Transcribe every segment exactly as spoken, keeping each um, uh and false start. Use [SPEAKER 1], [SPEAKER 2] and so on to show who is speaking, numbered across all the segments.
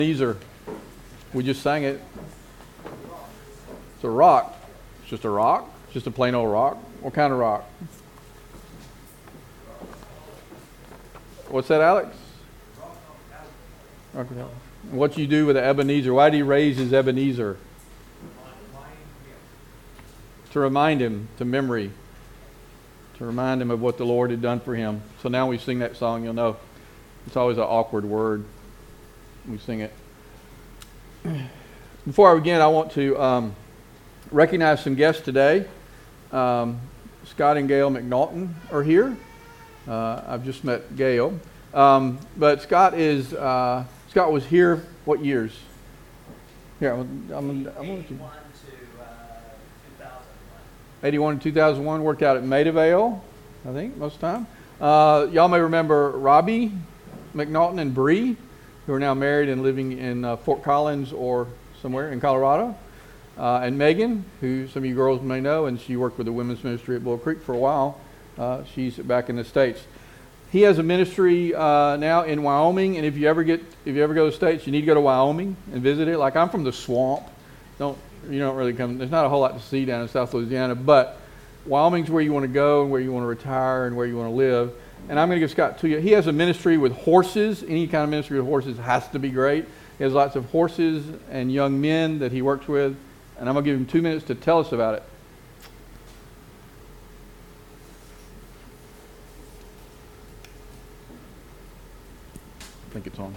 [SPEAKER 1] Ebenezer. We just sang it. It's a rock. It's just a rock. It's just a plain old rock. What kind of rock? What's that, Alex? Okay. What you do with the Ebenezer? Why did he raise his Ebenezer? To remind him, to memory. To remind him of what the Lord had done for him. So now we sing that song, you'll know. It's always an awkward word. We sing it. Before I begin, I want to um, recognize some guests today. Um, Scott and Gail McNaughton are here. Uh, I've just met Gail. Um, but Scott is uh, Scott was here what years? Here, I'm, I'm, I'm
[SPEAKER 2] eighty-one to uh, two thousand one.
[SPEAKER 1] eighty-one to two thousand one, worked out at Maida Vale, I think, most of the time. Uh, y'all may remember Robbie McNaughton and Bree, who are now married and living in uh, Fort Collins or somewhere in Colorado. Uh, and Megan, who some of you girls may know, and she worked with the women's ministry at Bull Creek for a while. Uh, she's back in the States. He has a ministry uh, now in Wyoming, and if you ever get, if you ever go to the States, you need to go to Wyoming and visit it. Like, I'm from the swamp. Don't you don't really come. There's not a whole lot to see down in South Louisiana, but Wyoming's where you want to go and where you want to retire and where you want to live. And I'm going to give Scott to you. He has a ministry with horses. Any kind of ministry with horses has to be great. He has lots of horses and young men that he works with. And I'm going to give him two minutes to tell us about it. I think it's on.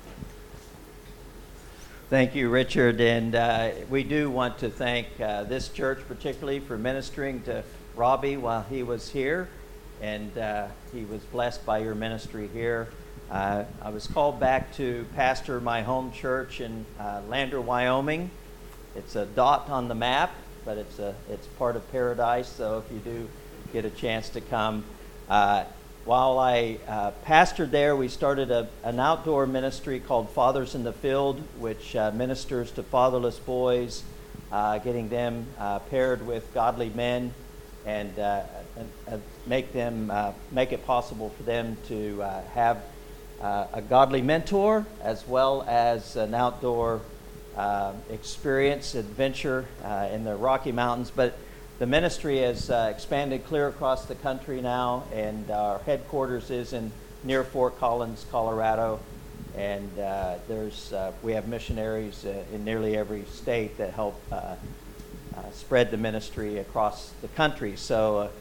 [SPEAKER 2] Thank you, Richard. And uh, we do want to thank uh, this church particularly for ministering to Robbie while he was here. And uh, he was blessed by your ministry here. Uh, I was called back to pastor my home church in uh, Lander, Wyoming. It's a dot on the map, but it's a it's part of paradise. So if you do get a chance to come, uh, while I uh, pastored there, we started a, an outdoor ministry called Fathers in the Field, which uh, ministers to fatherless boys, uh, getting them uh, paired with godly men, and uh, uh, make them uh, make it possible for them to uh, have uh, a godly mentor as well as an outdoor uh, experience, adventure uh, in the Rocky Mountains. But the ministry has uh, expanded clear across the country now, and our headquarters is in near Fort Collins, Colorado. And uh, there's uh, we have missionaries uh, in nearly every state that help uh, uh, spread the ministry across the country. So uh,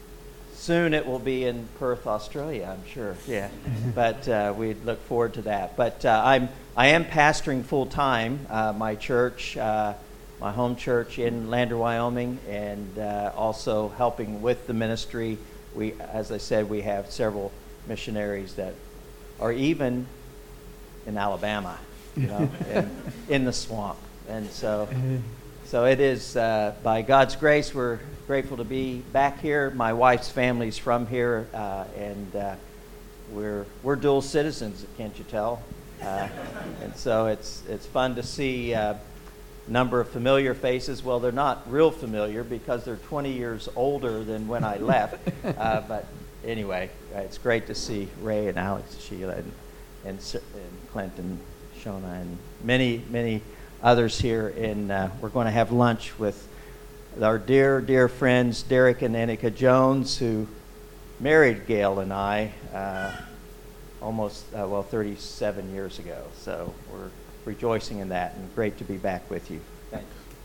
[SPEAKER 2] soon it will be in Perth, Australia, I'm sure. Yeah, but uh, we look forward to that. But uh, I'm I am pastoring full time uh, my church. Uh, my home church in Lander, Wyoming, and uh, also helping with the ministry. We, as I said, we have several missionaries that are even in Alabama, you know, in, in the swamp. And so, so it is, uh, by God's grace, we're grateful to be back here. My wife's family's from here, uh, and uh, we're we're dual citizens, can't you tell? Uh, and so it's it's fun to see uh, number of familiar faces. Well, they're not real familiar because they're twenty years older than when I left. Uh, but anyway, uh, it's great to see Ray and Alex, Sheila, and, and, and Clinton, Shona, and many, many others here. And uh, we're going to have lunch with our dear, dear friends, Derek and Annika Jones, who married Gail and I uh, almost, uh, well, thirty-seven years ago. So we're rejoicing in that, and great to be back with you. Thanks.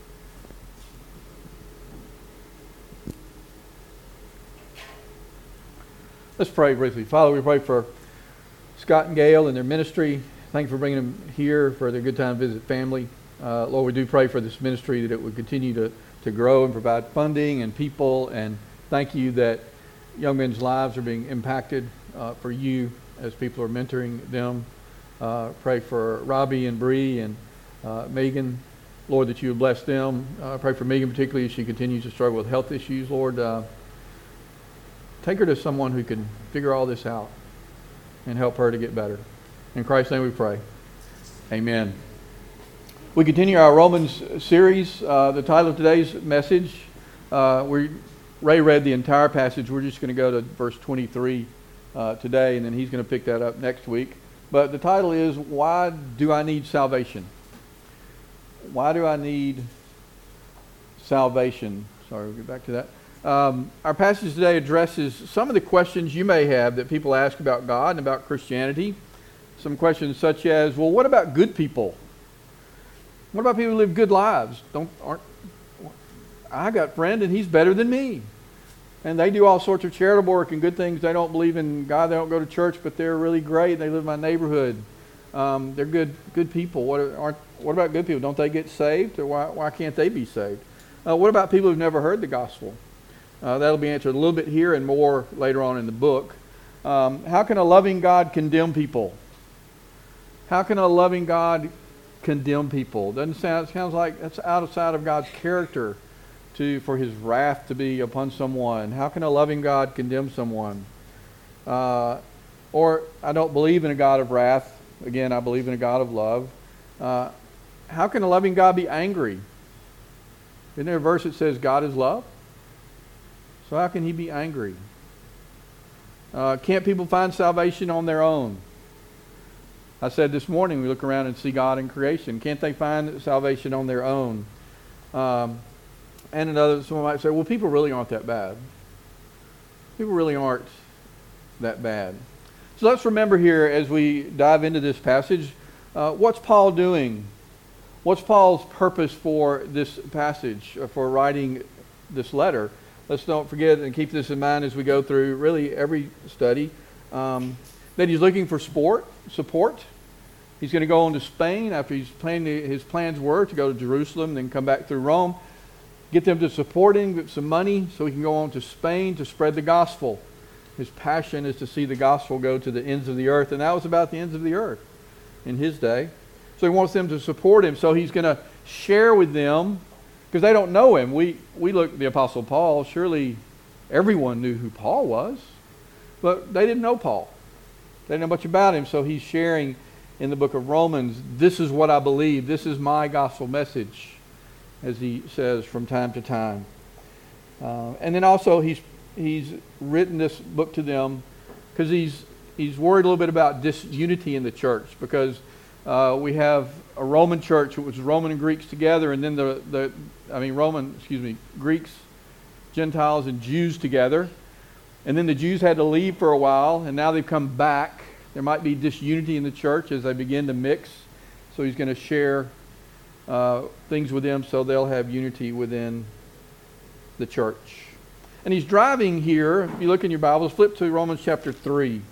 [SPEAKER 1] Let's pray briefly. Father, we pray for Scott and Gail and their ministry. Thank you for bringing them here for their good time to visit family. Uh, Lord, we do pray for this ministry that it would continue to, to grow and provide funding and people, and thank you that young men's lives are being impacted uh, for you as people are mentoring them. Uh, pray for Robbie and Bree and uh, Megan, Lord, that you would bless them. Uh, pray for Megan particularly as she continues to struggle with health issues. Lord, uh, take her to someone who can figure all this out and help her to get better. In Christ's name we pray. Amen. We continue our Romans series. Uh, the title of today's message, uh, we Ray read the entire passage. We're just going to go to verse twenty-three uh, today, and then he's going to pick that up next week. But the title is, Why Do I Need Salvation? Why do I need salvation? Sorry, we'll get back to that. Um, our passage today addresses some of the questions you may have that people ask about God and about Christianity. Some questions such as, well, what about good people? What about people who live good lives? Don't aren't I got a friend and he's better than me. And they do all sorts of charitable work and good things. They don't believe in God. They don't go to church, but they're really great. They live in my neighborhood. Um, they're good good people. What aren't what about good people? Don't they get saved? Or why why can't they be saved? Uh, what about people who've never heard the gospel? Uh, that'll be answered a little bit here and more later on in the book. Um, how can a loving God condemn people? How can a loving God condemn people? Doesn't sound sounds like that's outside of God's character to for His wrath to be upon someone. How can a loving God condemn someone? Uh, or I don't believe in a God of wrath. Again, I believe in a God of love. Uh, how can a loving God be angry? Isn't there a verse that says God is love? So how can He be angry? Uh, can't people find salvation on their own? I said this morning, we look around and see God in creation. Can't they find salvation on their own? Um, and another, someone might say, well, people really aren't that bad. People really aren't that bad. So let's remember here as we dive into this passage, uh, what's Paul doing? What's Paul's purpose for this passage, uh, for writing this letter? Let's don't forget and keep this in mind as we go through really every study. Um, that he's looking for sport, support. He's going to go on to Spain after he's planned, his plans were to go to Jerusalem, then come back through Rome, get them to support him, get some money so he can go on to Spain to spread the gospel. His passion is to see the gospel go to the ends of the earth, and that was about the ends of the earth in his day. So he wants them to support him, so he's going to share with them, because they don't know him. We, we look at the Apostle Paul, surely everyone knew who Paul was, but they didn't know Paul. They didn't know much about him, so he's sharing in the book of Romans, this is what I believe, this is my gospel message, as he says from time to time. Uh, and then also he's he's written this book to them because he's he's worried a little bit about disunity in the church, because uh, we have a Roman church which was Roman and Greeks together, and then the, the I mean Roman, excuse me, Greeks, Gentiles, and Jews together. And then the Jews had to leave for a while, and now they've come back. There might be disunity in the church as they begin to mix. So he's going to share uh, things with them so they'll have unity within the church. And he's driving here. If you look in your Bibles, flip to Romans chapter three.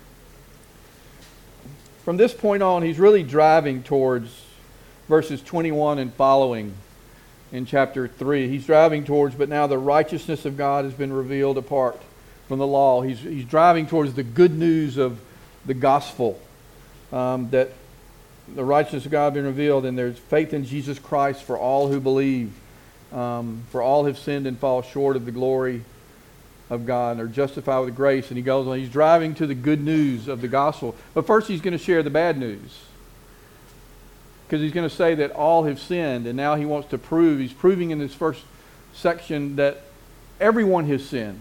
[SPEAKER 1] From this point on, he's really driving towards verses twenty-one and following in chapter three. He's driving towards, but now the righteousness of God has been revealed apart from the law. He's he's driving towards the good news of the gospel, um, that the righteousness of God has been revealed, and there's faith in Jesus Christ for all who believe. Um, for all have sinned and fall short of the glory of God, and are justified with grace. And he goes on. He's driving to the good news of the gospel. But first he's going to share the bad news, because he's going to say that all have sinned, and now he wants to prove, he's proving in this first section that everyone has sinned.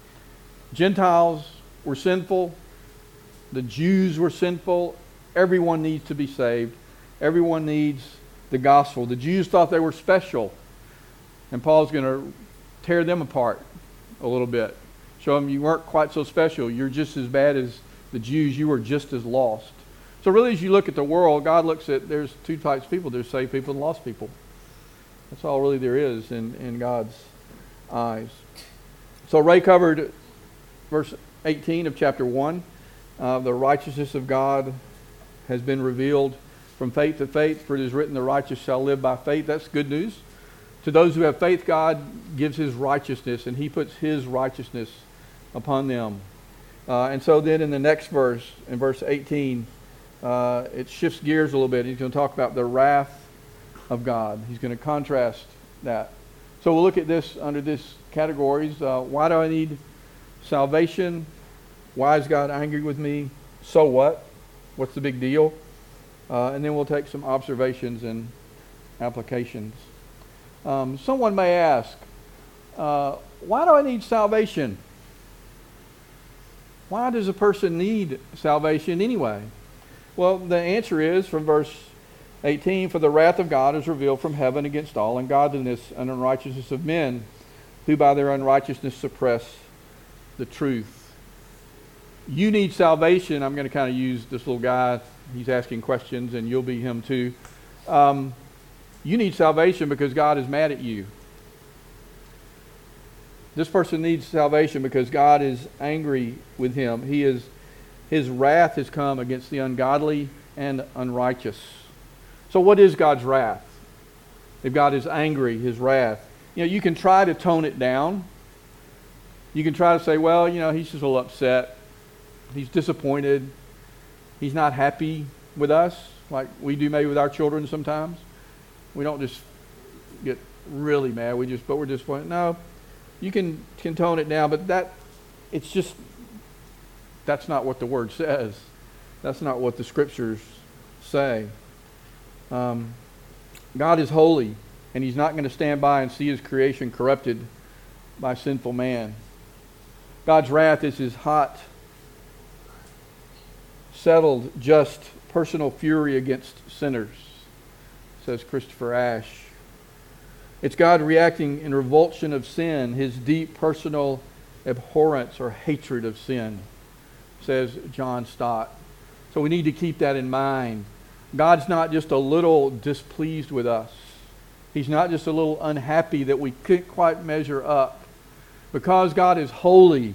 [SPEAKER 1] Gentiles were sinful. The Jews were sinful. Everyone needs to be saved. Everyone needs the gospel. The Jews thought they were special, and Paul's going to tear them apart a little bit. Show them you weren't quite so special. You're just as bad as the Jews. You were just as lost. So really, as you look at the world, God looks at, there's two types of people. There's saved people and lost people. That's all really there is in, in God's eyes. So Ray covered verse eighteen of chapter one. Uh, the righteousness of God has been revealed from faith to faith, for it is written, the righteous shall live by faith. That's good news. To those who have faith, God gives His righteousness, and He puts His righteousness upon them. Uh, and so then in the next verse, in verse eighteen, uh, it shifts gears a little bit. He's going to talk about the wrath of God. He's going to contrast that. So we'll look at this under this categories. Uh, why do I need salvation? Why is God angry with me? So what? What's the big deal? Uh, and then we'll take some observations and applications. Um, someone may ask, uh, why do I need salvation? Why does a person need salvation anyway? Well, the answer is from verse eighteen, for the wrath of God is revealed from heaven against all ungodliness and unrighteousness of men, who by their unrighteousness suppress the truth. You need salvation. I'm going to kind of use this little guy. He's asking questions, and you'll be him too. Um, you need salvation because God is mad at you. This person needs salvation because God is angry with him. He is, his wrath has come against the ungodly and unrighteous. So what is God's wrath? If God is angry, his wrath. You know, you can try to tone it down. You can try to say, well, you know, he's just a little upset. He's disappointed. He's not happy with us like we do maybe with our children sometimes. We don't just get really mad. We just, but we're disappointed. No, you can, can tone it down, but that, it's just, that's not what the Word says. That's not what the Scriptures say. Um, God is holy, and He's not going to stand by and see His creation corrupted by sinful man. God's wrath is His hot, settled, just, personal fury against sinners, says Christopher Ash. It's God reacting in revulsion of sin, His deep personal abhorrence or hatred of sin, says John Stott. So we need to keep that in mind. God's not just a little displeased with us. He's not just a little unhappy that we couldn't quite measure up. Because God is holy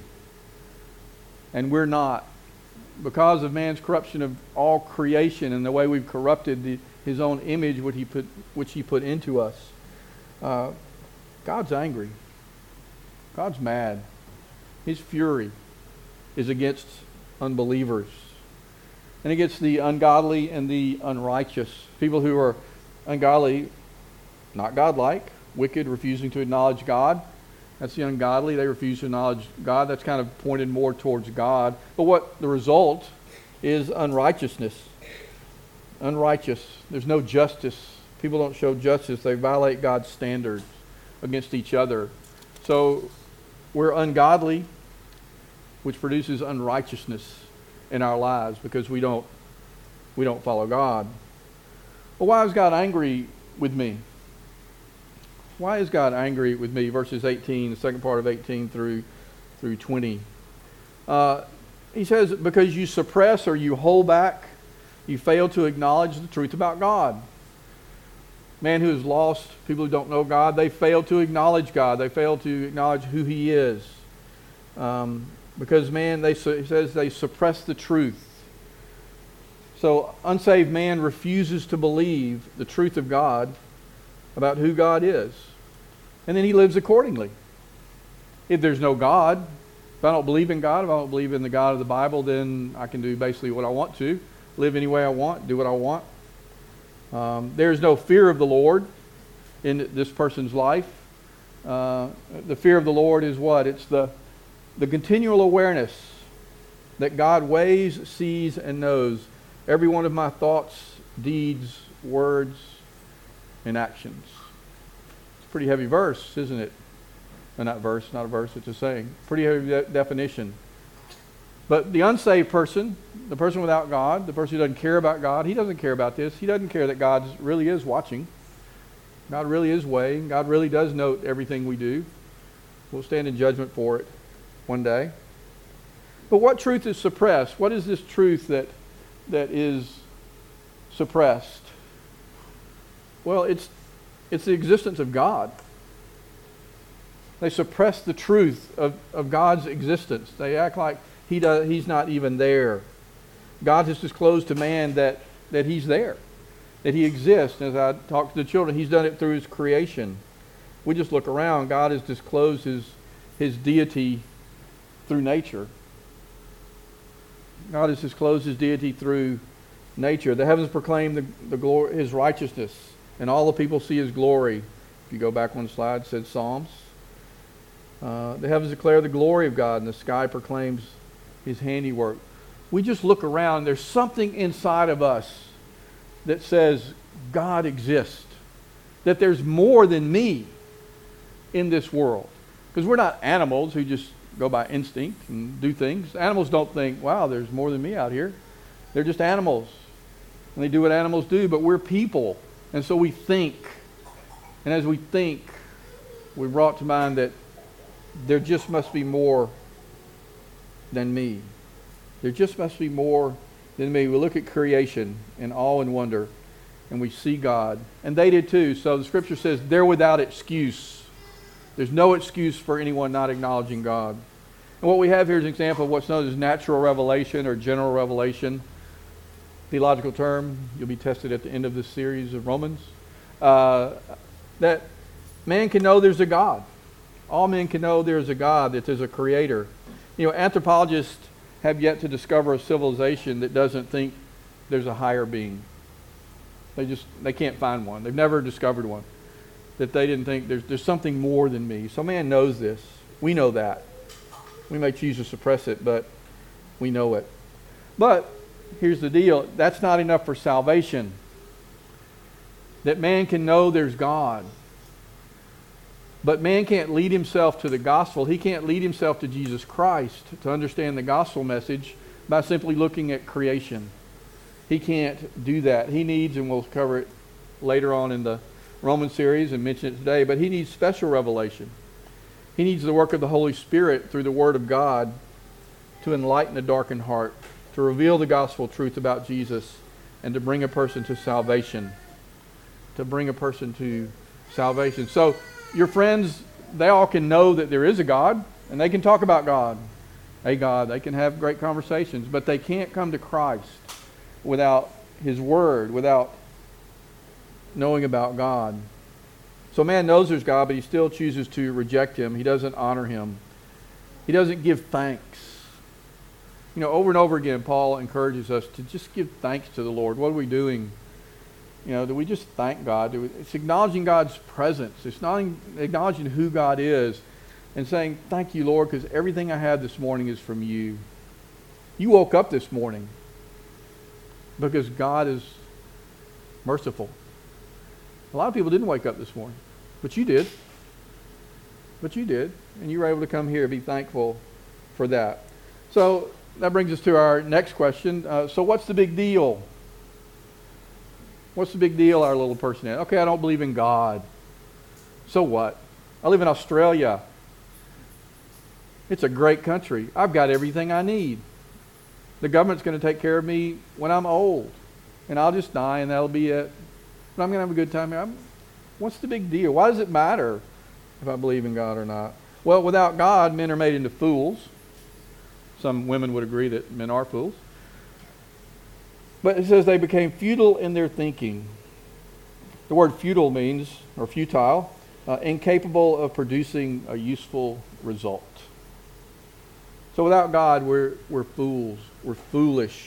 [SPEAKER 1] and we're not, because of man's corruption of all creation and the way we've corrupted the, His own image which He put, which He put into us, uh, God's angry. God's mad. His fury is against unbelievers and against the ungodly and the unrighteous. People who are ungodly, not godlike, wicked, refusing to acknowledge God. That's the ungodly. They refuse to acknowledge God. That's kind of pointed more towards God. But what the result is unrighteousness. Unrighteous. There's no justice. People don't show justice. They violate God's standards against each other. So we're ungodly, which produces unrighteousness in our lives because we don't we don't follow God. Well, why is God angry with me? Why is God angry with me? Verses eighteen, the second part of eighteen through through twenty. Uh, he says, because you suppress or you hold back, you fail to acknowledge the truth about God. Man who is lost, people who don't know God, they fail to acknowledge God. They fail to acknowledge who He is. Um, because man, they he says they suppress the truth. So unsaved man refuses to believe the truth of God about who God is. And then he lives accordingly. If there's no God, if I don't believe in God, if I don't believe in the God of the Bible, then I can do basically what I want to, live any way I want, do what I want. Um, there's no fear of the Lord in this person's life. Uh, the fear of the Lord is what? It's the, the continual awareness that God weighs, sees, and knows every one of my thoughts, deeds, words, and actions. It's a pretty heavy verse, isn't it? No, not verse, not a verse, it's a saying. Pretty heavy de- definition. But the unsaved person, the person without God, the person who doesn't care about God, he doesn't care about this. He doesn't care that God really is watching. God really is weighing. God really does note everything we do. We'll stand in judgment for it one day. But what truth is suppressed? What is this truth that that is suppressed? Well, it's it's the existence of God. They suppress the truth of, of God's existence. They act like he does, He's not even there. God has disclosed to man that, that He's there, that He exists. As I talk to the children, He's done it through His creation. We just look around. God has disclosed His, His deity through nature. God has disclosed His deity through nature. The heavens proclaim the, the glory, His righteousness, and all the people see His glory. If you go back one slide, it said Psalms. Uh, the heavens declare the glory of God, and the sky proclaims His handiwork. We just look around. There's something inside of us that says God exists, that there's more than me in this world. Because we're not animals who just go by instinct and do things. Animals don't think, wow, there's more than me out here. They're just animals. and they do what animals do, but we're people. And so we think. And as we think, we brought to mind that there just must be more than me. There just must be more than me. We look at creation in awe and wonder, and we see God. And they did too. So the scripture says they're without excuse. There's no excuse for anyone not acknowledging God. And what we have here is an example of what's known as natural revelation or general revelation. Theological term. You'll be tested at the end of this series of Romans. Uh, that man can know there's a God. All men can know there's a God, that there's a creator. You know, anthropologists have yet to discover a civilization that doesn't think there's a higher being. They just, they can't find one. They've never discovered one. That they didn't think there's, there's something more than me. So man knows this. We know that. We may choose to suppress it, but we know it. But here's the deal. That's not enough for salvation. That man can know there's God. But man can't lead himself to the gospel. He can't lead himself to Jesus Christ to understand the gospel message by simply looking at creation. He can't do that. He needs, and we'll cover it later on in the Roman series and mention it today, but he needs special revelation. He needs the work of the Holy Spirit through the Word of God to enlighten a darkened heart, to reveal the gospel truth about Jesus, and to bring a person to salvation. To bring a person to salvation. So, your friends, they all can know that there is a God, and they can talk about God. A God, they can have great conversations, but they can't come to Christ without His Word, without knowing about God. So man knows there's God, but he still chooses to reject Him. He doesn't honor Him. He doesn't give thanks. You know, over and over again, Paul encourages us to just give thanks to the Lord. What are we doing? You know, do we just thank God? Do we, it's acknowledging God's presence. It's not acknowledging who God is and saying, thank you, Lord, because everything I had this morning is from you. You woke up this morning because God is merciful. A lot of people didn't wake up this morning, but you did. But you did, and you were able to come here and be thankful for that. So that brings us to our next question. Uh, so what's the big deal? What's the big deal, our little person had? Okay, I don't believe in God. So what? I live in Australia. It's a great country. I've got everything I need. The government's going to take care of me when I'm old. And I'll just die and that'll be it. But I'm going to have a good time here. I'm, what's the big deal? Why does it matter if I believe in God or not? Well, without God, men are made into fools. Some women would agree that men are fools. But it says they became futile in their thinking. The word futile means, or futile, uh, incapable of producing a useful result. So without God, we're we're fools. We're foolish.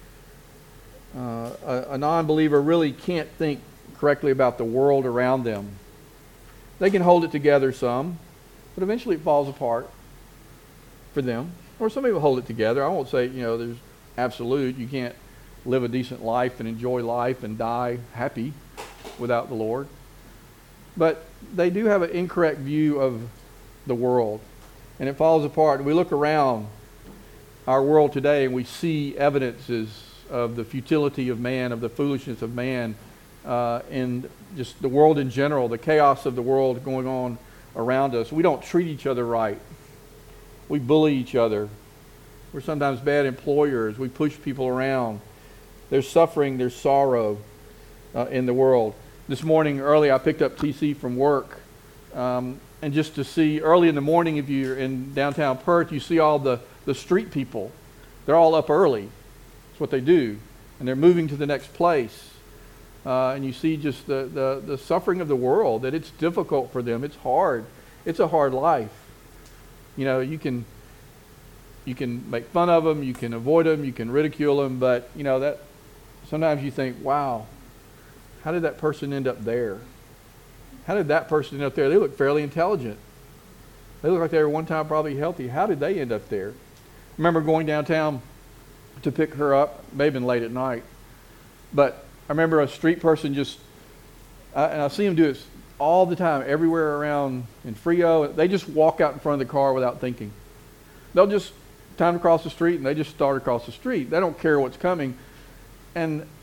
[SPEAKER 1] Uh, a, a non-believer really can't think correctly about the world around them. They can hold it together some, but eventually it falls apart for them. Or some people hold it together. I won't say, you know, there's absolute. You can't live a decent life and enjoy life and die happy without the Lord. But they do have an incorrect view of the world. And it falls apart. We look around our world today and we see evidences of the futility of man, of the foolishness of man, uh, and just the world in general, the chaos of the world going on around us. We don't treat each other right. We bully each other. We're sometimes bad employers. We push people around. There's suffering, there's sorrow uh, in the world. This morning early I picked up T C from work. Um, and just to see early in the morning, if you're in downtown Perth, you see all the, the street people. They're all up early. That's what they do. And they're moving to the next place. Uh, and you see just the, the, the suffering of the world, that it's difficult for them. It's hard. It's a hard life. You know, you can you can make fun of them, you can avoid them, you can ridicule them, but, you know, that sometimes you think, wow, how did that person end up there? How did that person end up there? They look fairly intelligent. They look like they were one time probably healthy. How did they end up there? I remember going downtown to pick her up, may have been late at night, but I remember a street person just, uh, and I see them do it all the time, everywhere around in Frio. They just walk out in front of the car without thinking. They'll just time to cross the street, and they just start across the street. They don't care what's coming. And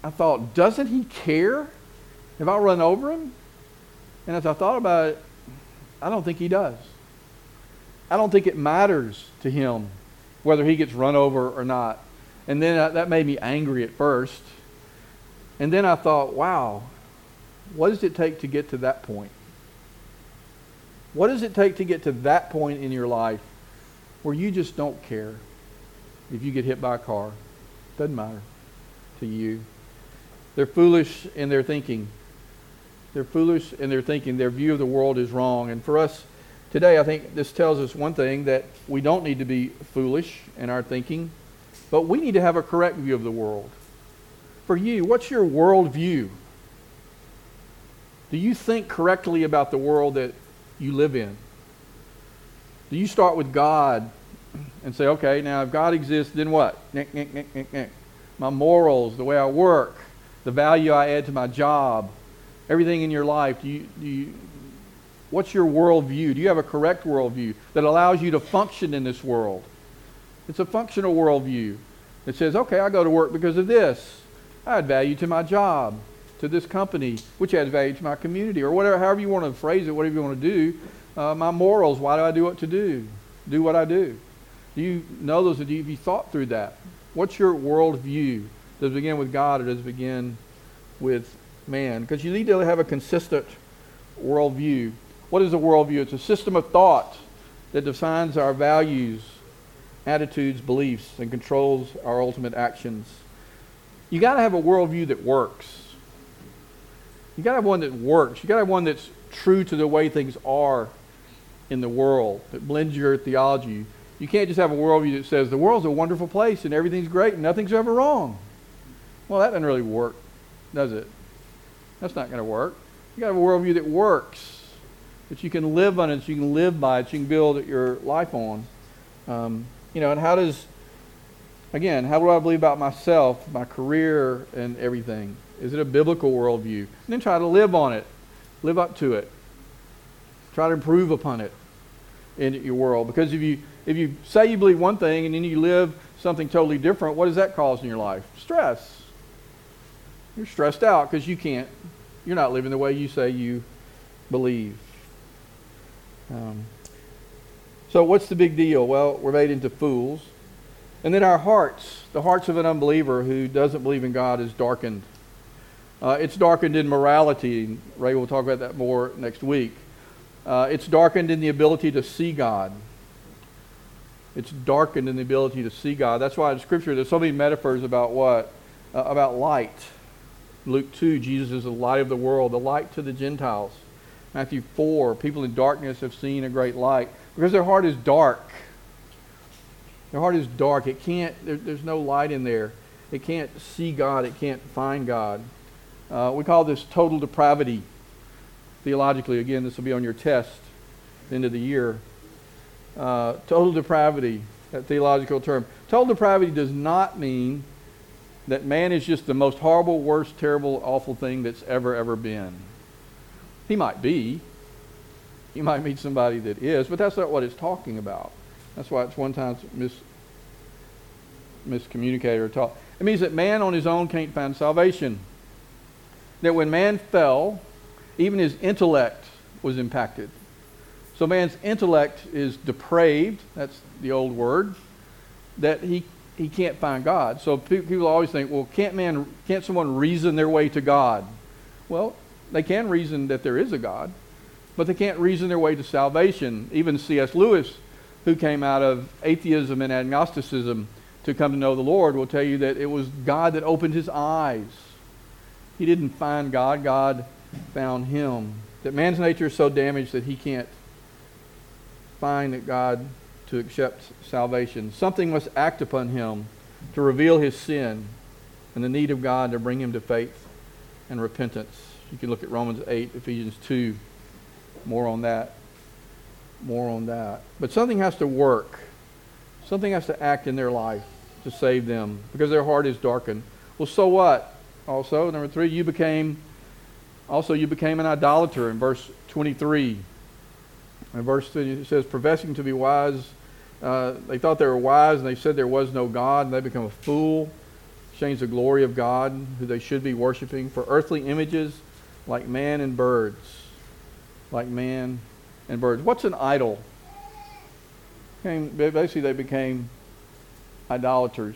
[SPEAKER 1] I thought, doesn't he care if I run over him? And as I thought about it, I don't think he does. I don't think it matters to him whether he gets run over or not. And then I, that made me angry at first. And then I thought, wow, what does it take to get to that point? What does it take to get to that point in your life where you just don't care if you get hit by a car? Doesn't matter to you. They're foolish in their thinking. They're foolish in their thinking. Their view of the world is wrong. And for us today, I think this tells us one thing, that we don't need to be foolish in our thinking, but we need to have a correct view of the world. For you, what's your world view? Do you think correctly about the world that you live in? Do you start with God and say, okay, now if God exists, then what? Nick, nick, nick, nick, nick. My morals, the way I work, the value I add to my job, everything in your life, do you, do you, what's your worldview? Do you have a correct worldview that allows you to function in this world? It's a functional worldview. It says, okay, I go to work because of this. I add value to my job, to this company, which adds value to my community, or whatever, however you want to phrase it, whatever you want to do. Uh, my morals, why do I do what to do? Do what I do. Do you know those? Have you thought through that? What's your worldview? Does it begin with God, or does it begin with man? Because you need to have a consistent worldview. What is a worldview? It's a system of thought that defines our values, attitudes, beliefs, and controls our ultimate actions. You got to have a worldview that works. You got to have one that works. You got to have one that's true to the way things are in the world, that blends your theology. You can't just have a worldview that says the world's a wonderful place and everything's great and nothing's ever wrong. Well, that doesn't really work, does it? That's not going to work. You got to have a worldview that works, that you can live on it, that you can live by it, you can build your life on. Um, you know, and how does, again, how do I believe about myself, my career, and everything? Is it a biblical worldview? And then try to live on it, live up to it, try to improve upon it in your world. Because if you if you say you believe one thing and then you live something totally different, what does that cause in your life? Stress. You're stressed out because you can't, you're not living the way you say you believe. Um, so what's the big deal? Well, we're made into fools. And then our hearts, the hearts of an unbeliever who doesn't believe in God, is darkened. Uh, it's darkened in morality. Ray will talk about that more next week. Uh, it's darkened in the ability to see God. It's darkened in the ability to see God. That's why in Scripture there's so many metaphors about what? Uh, about light. Luke two, Jesus is the light of the world, the light to the Gentiles. Matthew four, people in darkness have seen a great light. Because their heart is dark. Their heart is dark. It can't, there, there's no light in there. It can't see God. It can't find God. Uh, we call this total depravity. Theologically, again, this will be on your test at the end of the year. Uh, total depravity, that theological term. Total depravity does not mean that man is just the most horrible, worst, terrible, awful thing that's ever, ever been. He might be. You might meet somebody that is, but that's not what it's talking about. That's why it's one time mis, miscommunicated or taught. It means that man on his own can't find salvation. That when man fell, even his intellect was impacted. So man's intellect is depraved, that's the old word, that he he can't find God. So pe- people always think, well, can't man, can't someone reason their way to God? Well, they can reason that there is a God, but they can't reason their way to salvation. Even C S Lewis, who came out of atheism and agnosticism to come to know the Lord, will tell you that it was God that opened his eyes. He didn't find God, God found him. That man's nature is so damaged that he can't find that God to accept salvation. Something must act upon him to reveal his sin and the need of God to bring him to faith and repentance. You can look at Romans eight, Ephesians two, more on that. More on that. But something has to work. Something has to act in their life to save them because their heart is darkened. Well, so what? Also, number three, you became, also you became an idolater in verse twenty-three. In verse three, it says, professing to be wise, uh, they thought they were wise and they said there was no God and they become a fool. exchange the glory of God, who they should be worshiping, for earthly images like man and birds. Like man and birds. What's an idol? Basically, they became idolaters.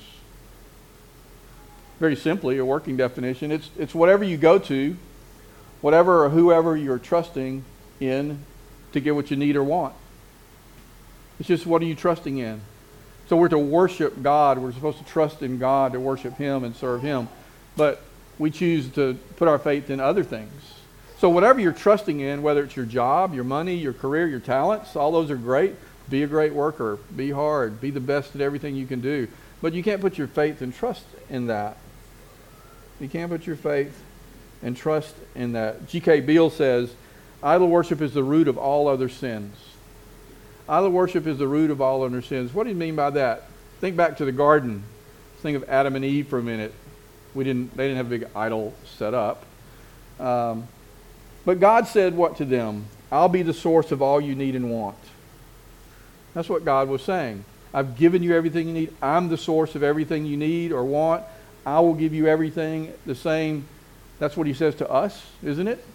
[SPEAKER 1] Very simply, a working definition, it's, it's whatever you go to, whatever or whoever you're trusting in to get what you need or want. It's just, what are you trusting in? So we're to worship God. We're supposed to trust in God, to worship Him and serve Him. But we choose to put our faith in other things. So whatever you're trusting in, whether it's your job, your money, your career, your talents, all those are great. Be a great worker. Be hard. Be the best at everything you can do. But you can't put your faith and trust in that. You can't put your faith and trust in that. G K Beale says, idol worship is the root of all other sins. Idol worship is the root of all other sins. What do you mean by that? Think back to the garden. Think of Adam and Eve for a minute. We didn't. They didn't have a big idol set up. Um, but God said what to them? I'll be the source of all you need and want. That's what God was saying. I've given you everything you need. I'm the source of everything you need or want. I will give you everything the same. That's what He says to us, isn't it?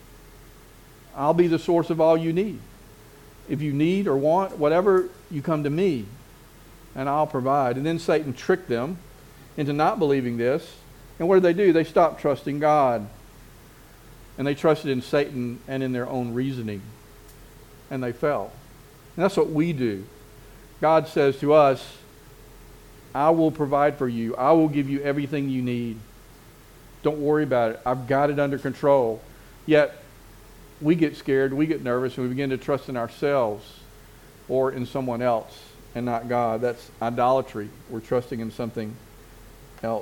[SPEAKER 1] I'll be the source of all you need. If you need or want whatever, you come to me and I'll provide. And then Satan tricked them into not believing this. And what did they do? They stopped trusting God. And they trusted in Satan and in their own reasoning. And they fell. And that's what we do. God says to us, I will provide for you. I will give you everything you need. Don't worry about it. I've got it under control. Yet, we get scared, we get nervous, and we begin to trust in ourselves or in someone else and not God. That's idolatry. We're trusting in something else.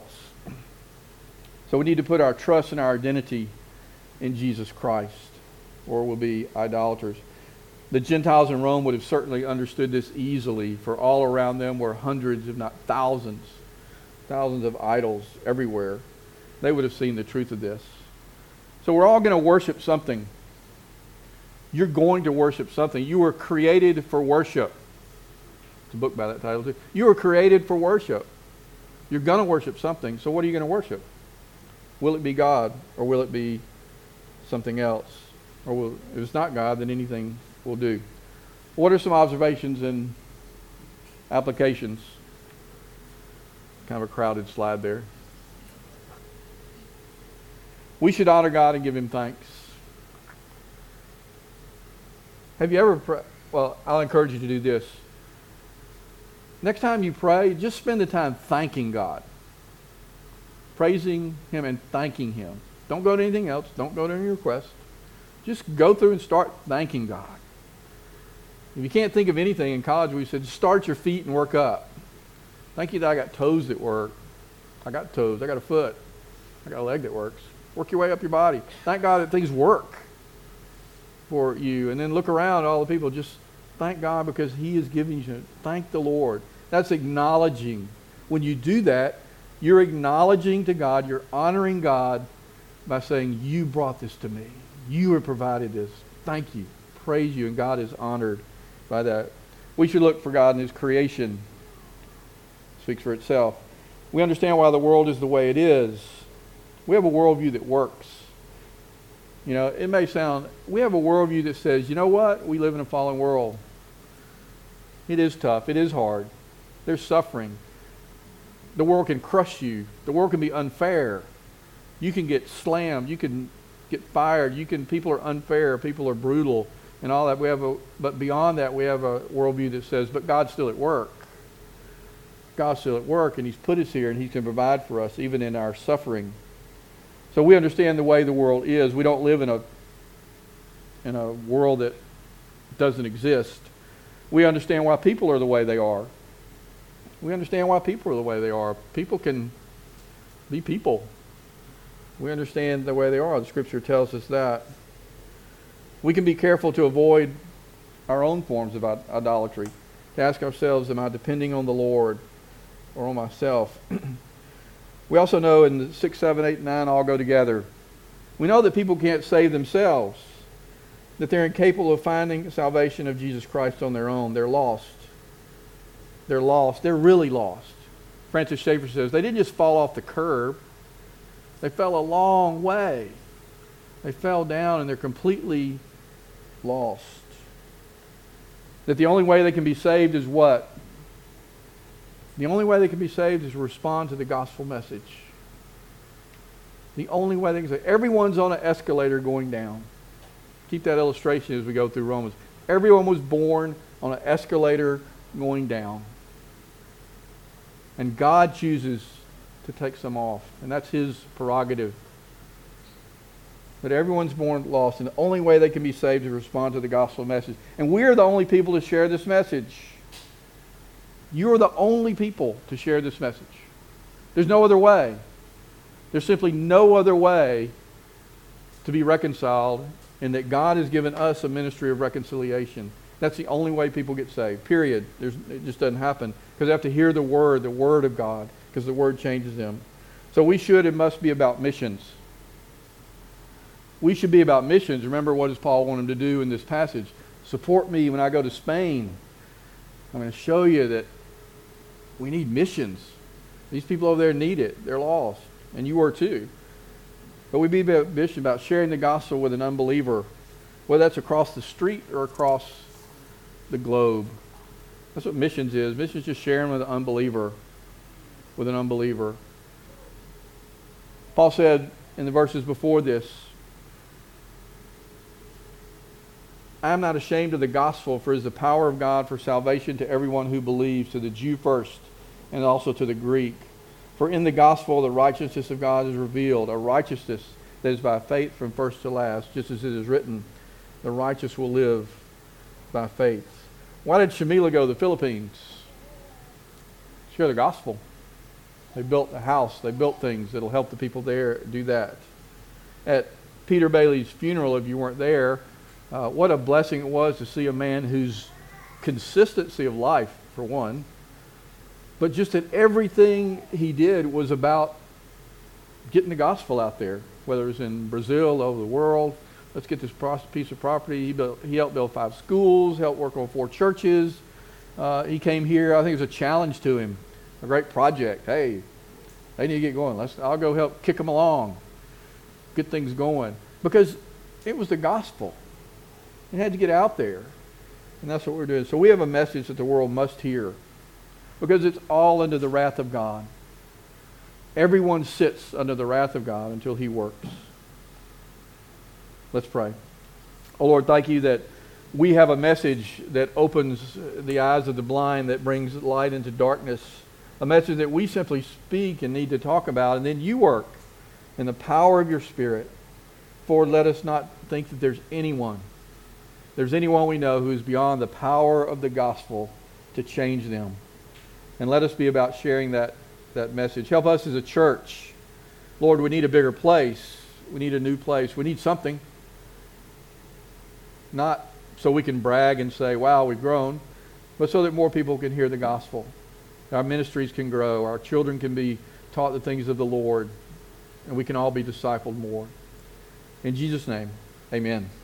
[SPEAKER 1] So we need to put our trust and our identity in Jesus Christ, or we'll be idolaters. The Gentiles in Rome would have certainly understood this easily, for all around them were hundreds, if not thousands, thousands of idols everywhere. They would have seen the truth of this. So we're all going to worship something. You're going to worship something. You were created for worship. It's a book by that title too. You were created for worship. You're going to worship something. So what are you going to worship? Will it be God, or will it be something else? Or will, if it's not God, then anything will do. What are some observations and applications? Kind of a crowded slide there. We should honor God and give Him thanks. Have you ever, pray- well, I'll encourage you to do this. Next time you pray, just spend the time thanking God. Praising Him and thanking Him. Don't go to anything else. Don't go to any requests. Just go through and start thanking God. If you can't think of anything, in college we said, start your feet and work up. Thank you that I got toes that work. I got toes. I got a foot. I got a leg that works. Work your way up your body. Thank God that things work for you. And then look around at all the people. Just thank God because He is giving you. Thank the Lord. That's acknowledging. When you do that, you're acknowledging to God. You're honoring God by saying, you brought this to me. You have provided this. Thank you. Praise you. And God is honored by that. We should look for God in His creation. It speaks for itself. We understand why the world is the way it is. We have a worldview that works. You know, it may sound, we have a worldview that says, you know what? We live in a fallen world. It is tough. It is hard. There's suffering. The world can crush you. The world can be unfair. You can get slammed. You can get fired. You can, people are unfair. People are brutal and all that. We have a, but beyond that, we have a worldview that says, but God's still at work. God's still at work, and He's put us here, and He can provide for us even in our suffering. So we understand the way the world is. We don't live in a in a world that doesn't exist. We understand why people are the way they are. We understand why people are the way they are. People can be people. We understand the way they are. The Scripture tells us that. We can be careful to avoid our own forms of idolatry. To ask ourselves, am I depending on the Lord or on myself? We also know in the six, seven, eight, nine all go together. We know that people can't save themselves, that they're incapable of finding salvation of Jesus Christ on their own. They're lost. They're lost. They're really lost. Francis Schaeffer says, they didn't just fall off the curb. They fell a long way. They fell down and they're completely lost. That the only way they can be saved is what? The only way they can be saved is to respond to the gospel message. The only way they can say, everyone's on an escalator going down. Keep that illustration as we go through Romans. Everyone was born on an escalator going down. And God chooses to take some off. And that's His prerogative. But everyone's born lost, and the only way they can be saved is to respond to the gospel message. And we're the only people to share this message. You are the only people to share this message. There's no other way. There's simply no other way to be reconciled, and that God has given us a ministry of reconciliation. That's the only way people get saved, period. There's, it just doesn't happen because they have to hear the Word, the Word of God, because the Word changes them. So we should and must be about missions. We should be about missions. Remember, what does Paul want them to do in this passage? Support me when I go to Spain. I'm going to show you that we need missions. These people over there need it. They're lost. And you are too. But we be about mission, about sharing the gospel with an unbeliever, whether that's across the street or across the globe. That's what missions is. Missions is just sharing with an unbeliever, with an unbeliever. Paul said in the verses before this, I am not ashamed of the gospel, for it is the power of God for salvation to everyone who believes, to the Jew first, and also to the Greek. For in the gospel the righteousness of God is revealed, a righteousness that is by faith from first to last, just as it is written, the righteous will live by faith. Why did Shamila go to the Philippines? Share the gospel. They built a house. They built things that'll help the people there do that. At Peter Bailey's funeral, if you weren't there, uh, what a blessing it was to see a man whose consistency of life, for one, but just that everything he did was about getting the gospel out there, whether it was in Brazil, over the world. Let's get this piece of property. He, built, he helped build five schools, helped work on four churches. Uh, he came here. I think it was a challenge to him, a great project. Hey, they need to get going. Let's. I'll go help kick them along, get things going. Because it was the gospel. It had to get out there. And that's what we're doing. So we have a message that the world must hear. Because it's all under the wrath of God. Everyone sits under the wrath of God until He works. Let's pray. Oh Lord, thank You that we have a message that opens the eyes of the blind, that brings light into darkness. A message that we simply speak and need to talk about, and then You work in the power of Your Spirit. Lord, let us not think that there's anyone, there's anyone we know who is beyond the power of the gospel to change them. And let us be about sharing that, that message. Help us as a church. Lord, we need a bigger place. We need a new place. We need something. Not so we can brag and say, wow, we've grown, but so that more people can hear the gospel. Our ministries can grow. Our children can be taught the things of the Lord. And we can all be discipled more. In Jesus' name, amen.